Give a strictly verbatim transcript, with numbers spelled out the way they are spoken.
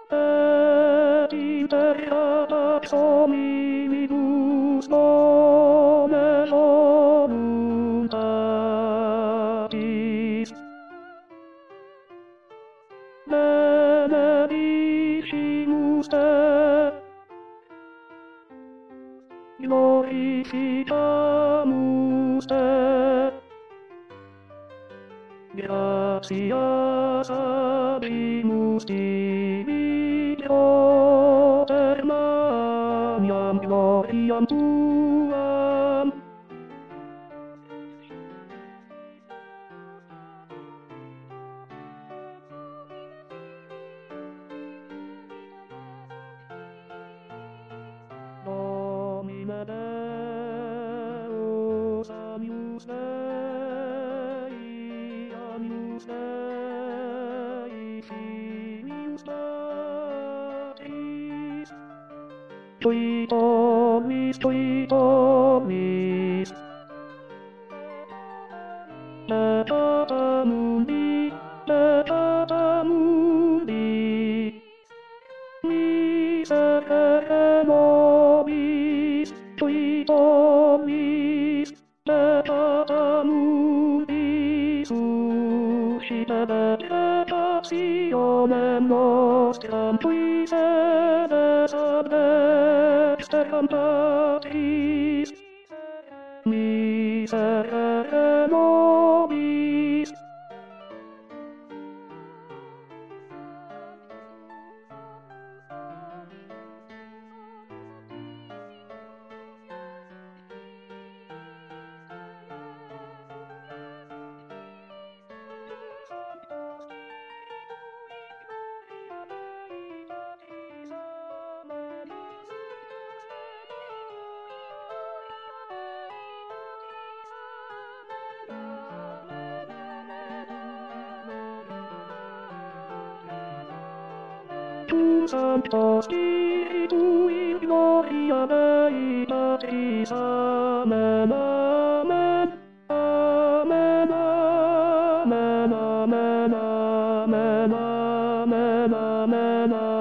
et interea hominibus nomen voluntatis. Benedicimus te, glorificamus te, gratias habemus tibi Dioter maniam gloriam tuam. Domine Deus amius Dei, amius Dei, filius Patris, tui domis, tui domis, Lecata mundi, lecata mundi, miserere nobis, tui domis, lecata mundi, suscite vegetationem nostram, tui sedes ad dexteram Patris, miserere nobis. Tu Sancto Spiritu in gloria Dei Patris, amen, amen, amen, amen, amen, amen, amen, amen, amen.